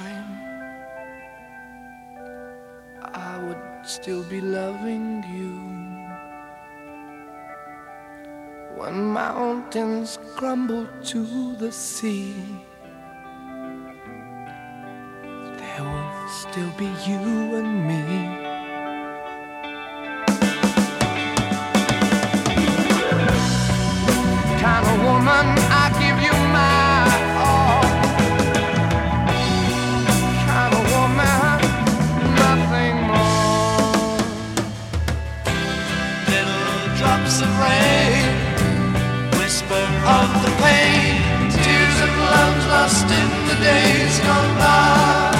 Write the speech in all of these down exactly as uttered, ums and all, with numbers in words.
time, I would still be loving you. When mountains crumble to the sea, there will still be you and me. Kind of woman, I give you my all. Kind of woman, nothing more. Little drops of rain, whisper of the pain, tears of love lost in the days gone by.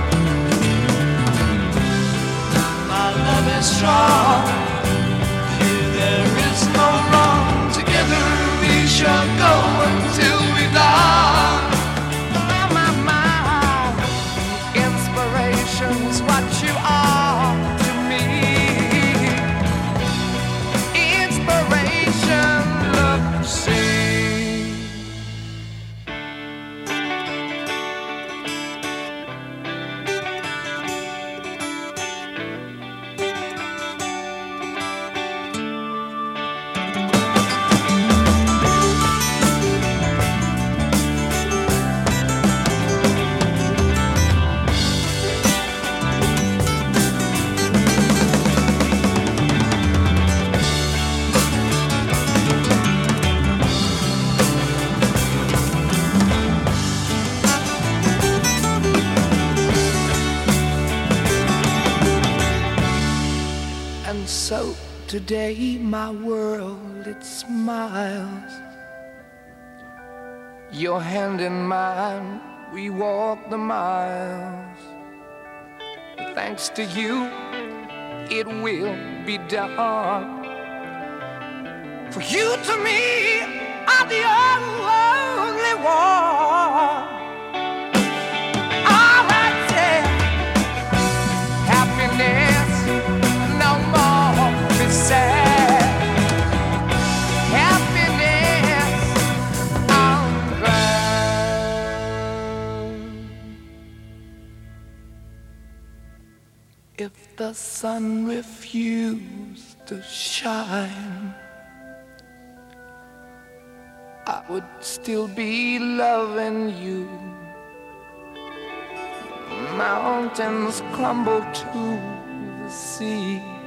My love is strong, here there is no wrong. Together we shall go until we die. My, my, my, inspiration's what you are to me. Inspiration, love, see. And so today my world, it smiles. Your hand in mine, we walk the miles. Thanks to you, it will be done. For you to me are the only one. All right, yeah. Happiness, no more be sad. Happiness, I'm glad. If the sun refused to shine, I would still be loving you. Mountains crumble to the sea.